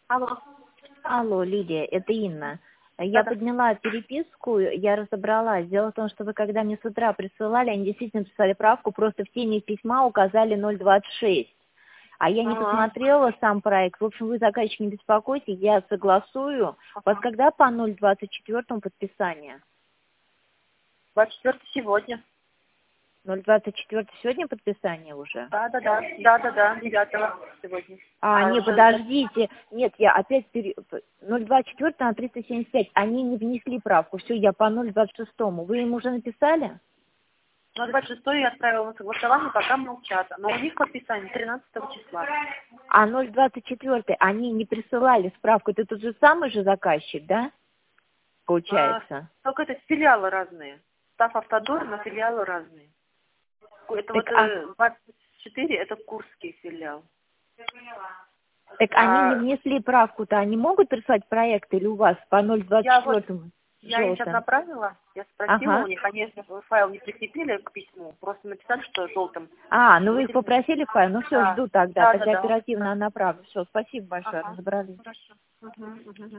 Алло. Алло, Лидия, это Инна. Я Да-да. подняла переписку, я разобралась. Дело в том, что вы когда мне с утра присылали, они действительно прислали правку, просто в теме письма указали 026. А я не Ага. посмотрела сам проект. В общем, вы, заказчик, не беспокойтесь, я согласую. У вас Ага. когда по 024 подписание? 24 сегодня. 024 сегодня подписание уже? Да-да-да. Да-да-да. 9 сегодня. А Не, уже... подождите. Нет, я опять 024 на 375. Они не внесли правку. Все, я по 026. Вы им уже написали? Ну, 26 я отправила на согласование, пока молчат. Но у них подписание 13 числа. А 024 они не присылали справку. Это тот же самый же заказчик, да? Получается. Только это филиалы разные. Став Автодор, но филиалы разные. Это Так, вот 24, это Курский филиал. так они не внесли правку-то. Они могут прислать проект или у вас по 024 Я им сейчас желтым? направила, я спросила у Ага. них, они файл не прикрепили к письму, просто написали, что желтым. Ну вы их попросили файл? Ну все, Да, жду тогда. да, да, Тогда да. оперативно направлю. Все, спасибо большое, Ага, разобрались. хорошо. Угу, угу.